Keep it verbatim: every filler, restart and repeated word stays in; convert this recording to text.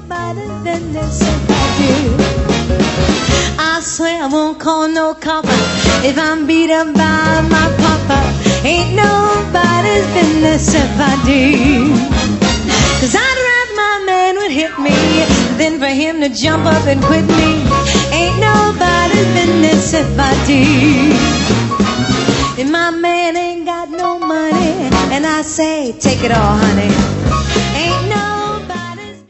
nobody's business if I do. I swear I won't call no copper if I'm beat up by my papa. Ain't nobody's business if I do. Cause I'd rather my man would hit me than for him to jump up and quit me. Ain't nobody's business if I do. If my man ain't got no money and I say, take it all, honey,